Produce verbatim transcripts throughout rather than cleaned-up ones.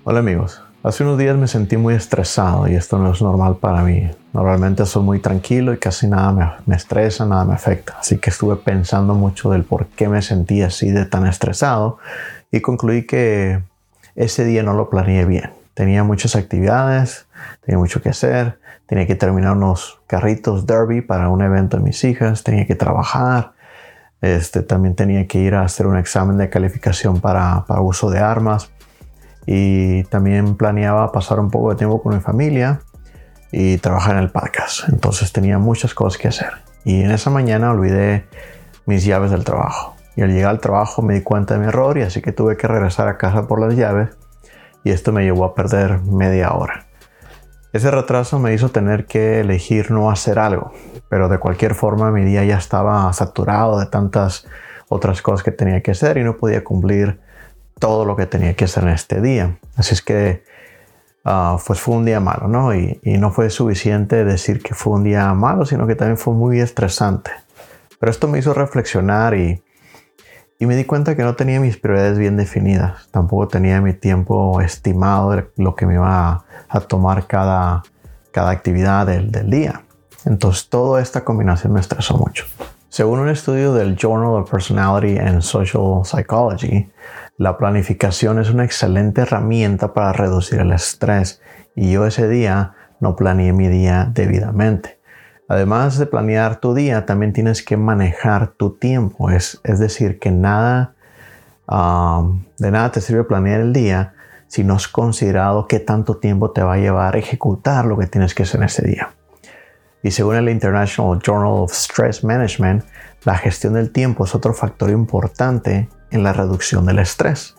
Hola amigos, hace unos días me sentí muy estresado y esto no es normal para mí. Normalmente soy muy tranquilo y casi nada me, me estresa, nada me afecta. Así que estuve pensando mucho del por qué me sentí así de tan estresado y concluí que ese día no lo planeé bien. Tenía muchas actividades, tenía mucho que hacer, tenía que terminar unos carritos derby para un evento de mis hijas, tenía que trabajar, este, también tenía que ir a hacer un examen de calificación para, para uso de armas. Y también planeaba pasar un poco de tiempo con mi familia y trabajar en el podcast. Entonces tenía muchas cosas que hacer. Y en esa mañana olvidé mis llaves del trabajo. Y al llegar al trabajo me di cuenta de mi error y así que tuve que regresar a casa por las llaves. Y esto me llevó a perder media hora. Ese retraso me hizo tener que elegir no hacer algo. Pero de cualquier forma mi día ya estaba saturado de tantas otras cosas que tenía que hacer y no podía cumplir todo lo que tenía que hacer en este día. Así es que uh, pues fue un día malo, ¿no? Y, y no fue suficiente decir que fue un día malo, sino que también fue muy estresante. Pero esto me hizo reflexionar y, y me di cuenta que no tenía mis prioridades bien definidas. Tampoco tenía mi tiempo estimado de lo que me iba a, a tomar cada, cada actividad del, del día. Entonces toda esta combinación me estresó mucho. Según un estudio del Journal of Personality and Social Psychology, la planificación es una excelente herramienta para reducir el estrés y yo ese día no planeé mi día debidamente. Además de planear tu día, también tienes que manejar tu tiempo. Es, es decir, que nada, um, de nada te sirve planear el día si no has considerado qué tanto tiempo te va a llevar a ejecutar lo que tienes que hacer en ese día. Y según el International Journal of Stress Management, la gestión del tiempo es otro factor importante en la reducción del estrés.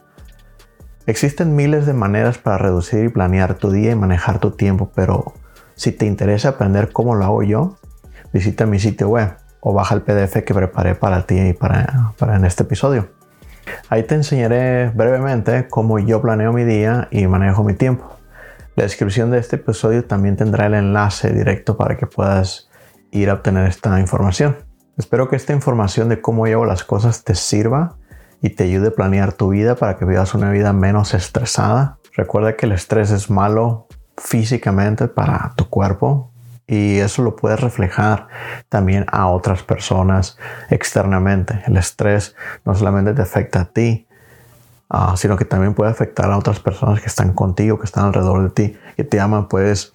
Existen miles de maneras para reducir y planear tu día y manejar tu tiempo, pero si te interesa aprender cómo lo hago yo, visita mi sitio web o baja el P D F que preparé para ti y para, para en este episodio. Ahí te enseñaré brevemente cómo yo planeo mi día y manejo mi tiempo. La descripción de este episodio también tendrá el enlace directo para que puedas ir a obtener esta información. Espero que esta información de cómo yo hago las cosas te sirva y te ayude a planear tu vida para que vivas una vida menos estresada. Recuerda que el estrés es malo físicamente para tu cuerpo y eso lo puedes reflejar también a otras personas externamente. El estrés no solamente te afecta a ti, Uh, sino que también puede afectar a otras personas que están contigo, que están alrededor de ti, que te aman. Puedes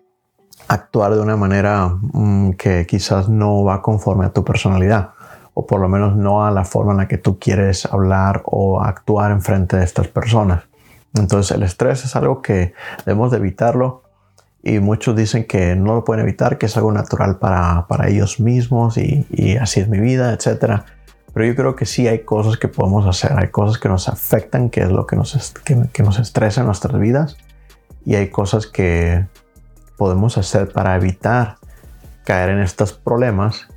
actuar de una manera um, que quizás no va conforme a tu personalidad, o por lo menos no a la forma en la que tú quieres hablar o actuar en frente de estas personas. Entonces el estrés es algo que debemos de evitarlo y muchos dicen que no lo pueden evitar, que es algo natural para, para ellos mismos y, y así es mi vida, etcétera. Pero yo creo que sí hay cosas que podemos hacer, hay cosas que nos afectan, que es lo que nos, que, que nos estresa en nuestras vidas, y hay cosas que podemos hacer para evitar caer en estos problemas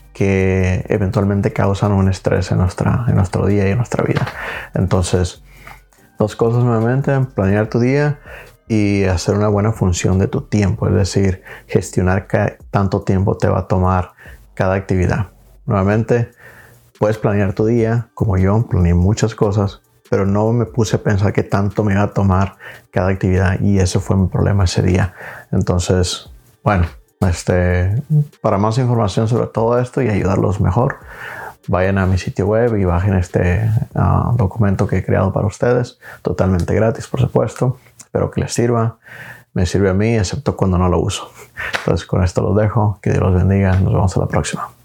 que eventualmente causan un estrés en, nuestra, en nuestro día y en nuestra vida. Entonces, dos cosas nuevamente: planear tu día y hacer una buena función de tu tiempo, es decir, gestionar qué tanto tiempo te va a tomar cada actividad. Nuevamente, puedes planear tu día, como yo planeé muchas cosas, pero no me puse a pensar qué tanto me iba a tomar cada actividad y ese fue mi problema ese día. Entonces, bueno, este, para más información sobre todo esto y ayudarlos mejor, vayan a mi sitio web y bajen este uh, documento que he creado para ustedes, totalmente gratis, por supuesto. Espero que les sirva. Me sirve a mí, excepto cuando no lo uso. Entonces, con esto los dejo. Que Dios los bendiga. Nos vemos a la próxima.